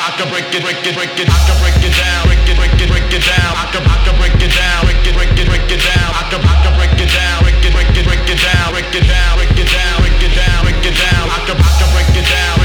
I can break it, break it, break it. I can break it down, break it, break it, break it down. I can break it down, break it, break it, break it down. I can break it down, break it, break it, break it down, break it down, break it down, break it down, break it down. I can break it down.